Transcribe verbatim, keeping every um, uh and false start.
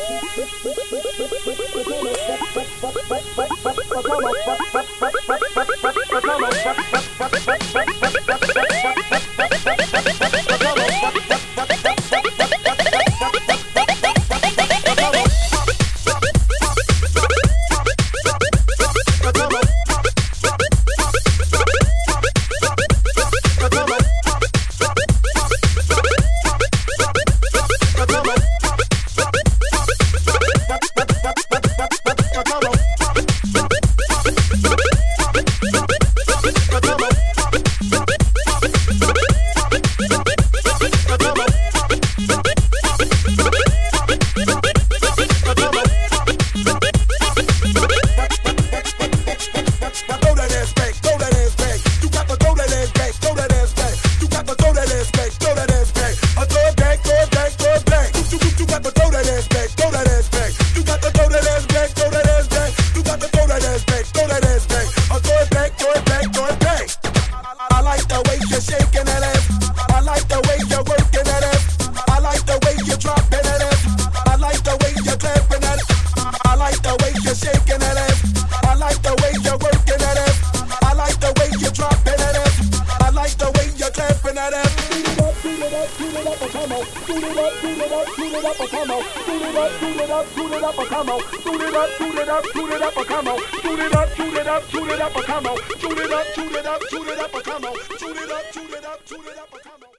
Shoot it up, shoot it up, shoot it up, or come on. Shoot it up, shoot it up, shoot it up, or come on.